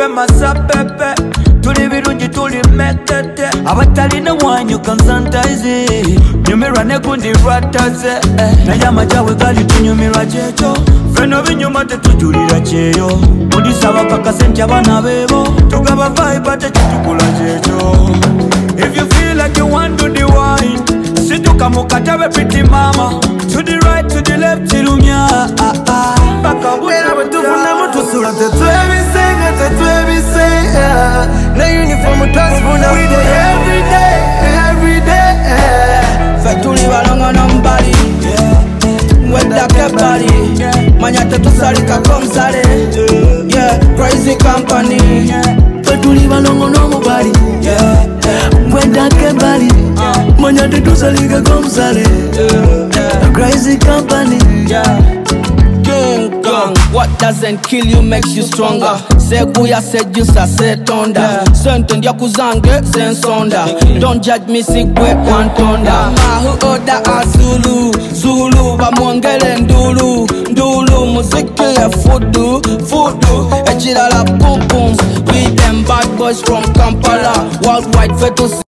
Ffe masapepe tuli birungi tuli metete abatalina wanyu kansantaze nyumirwa ne gundi rwataze naye amajawe gali tunyumirwa kyekyo feno binyuma tetujulira kyeyo mudisaba kakasente abana bebo tugaba vibe tekitukula kyekyo. If you feel like you want to the wine, situka mukatabe pretty mama. To the right, to the left, tirunya baka wera batufuna mutusula tetwebise na uniform twasifuna every day Fatuli balongo nombali Mweda kebali Manya tetusalika komsale Crazy company Fatuli balongo nombali Mweda kebali Manya tetusalika komsale Crazy company What doesn't kill you makes you stronger. Seguya sedusa setonda. Sentend yakuzange sensonda. Don't judge me sigwe wantonda. Mahu oda azulu Zulu bamwongele ndulu muziki ya fudu echilala pum pum. We them bad boys from Kampala. Worldwide fetus